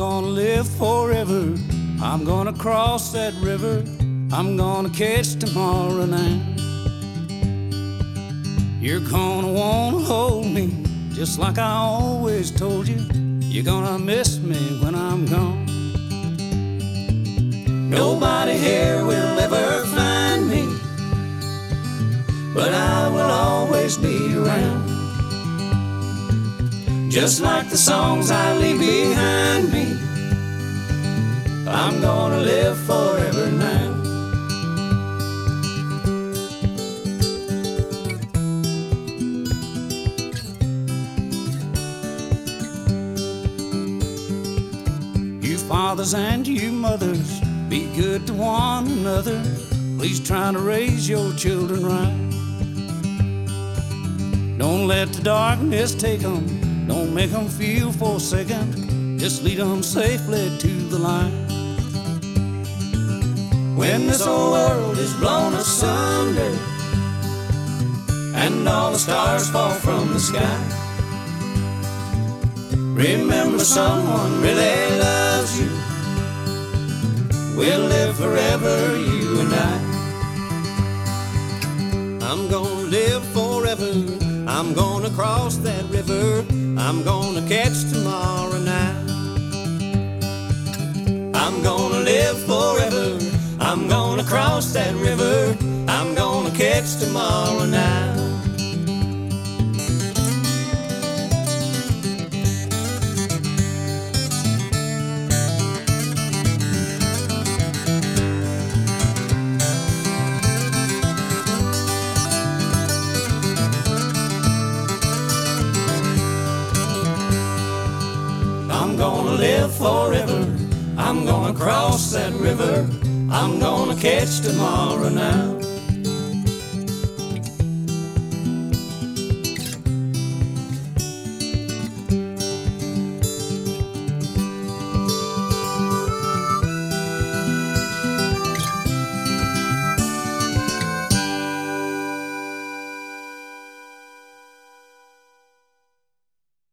gonna live forever. I'm gonna cross that river. I'm gonna catch tomorrow night. You're gonna wanna hold me just like I always told you. You're gonna miss me when I'm gone. Nobody here will ever find me, but I will always be around. Just like the songs I leave behind me, I'm gonna live forever now. You fathers and you mothers, be good to one another. Please try to raise your children right. Don't let the darkness take them. Don't make them feel forsaken. Just lead them safely to the light. When this old world is blown asunder and all the stars fall from the sky, remember someone really loves you. We'll live forever, you and I. I'm gonna live forever. I'm gonna cross that river. I'm gonna catch tomorrow night. I'm gonna live forever. I'm gonna cross that river. I'm gonna catch tomorrow night. I'm gonna live forever. I'm gonna cross that river. I'm gonna catch tomorrow now.